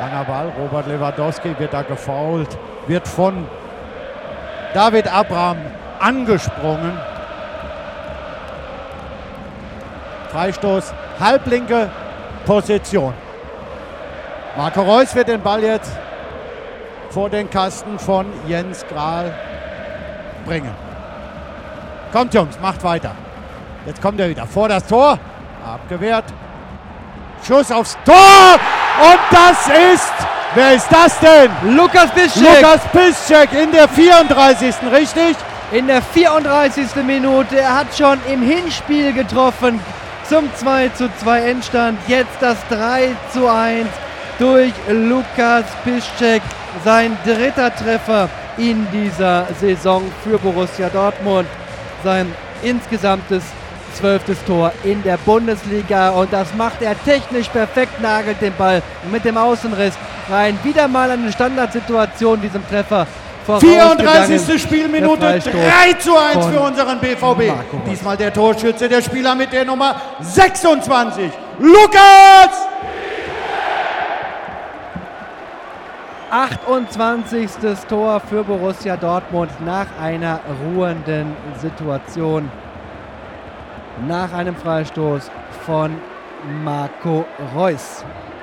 Langer Ball, Robert Lewandowski wird da gefoult, wird von David Abraham angesprungen. Freistoß, halblinke Position. Marco Reus wird den Ball jetzt vor den Kasten von Jens Grahl bringen. Kommt Jungs, macht weiter. Jetzt kommt er wieder vor das Tor. Abgewehrt. Schuss aufs Tor. Und das ist, wer ist das denn? Lukas Piszczek. Lukas Piszczek in der 34. richtig? In der 34. Minute. Er hat schon im Hinspiel getroffen zum 2:2 Endstand. Jetzt das 3:1 durch Lukas Piszczek. Sein dritter Treffer in dieser Saison für Borussia Dortmund. Sein insgesamtes 12. Tor in der Bundesliga. Und das macht er technisch perfekt, nagelt den Ball mit dem Außenriss rein. Wieder mal eine Standardsituation diesem Treffer. 34. Spielminute, 3:1 für unseren BVB. Diesmal der Torschütze, der Spieler mit der Nummer 26, Lukas! 28. Tor für Borussia Dortmund nach einer ruhenden Situation. Nach einem Freistoß von Marco Reus.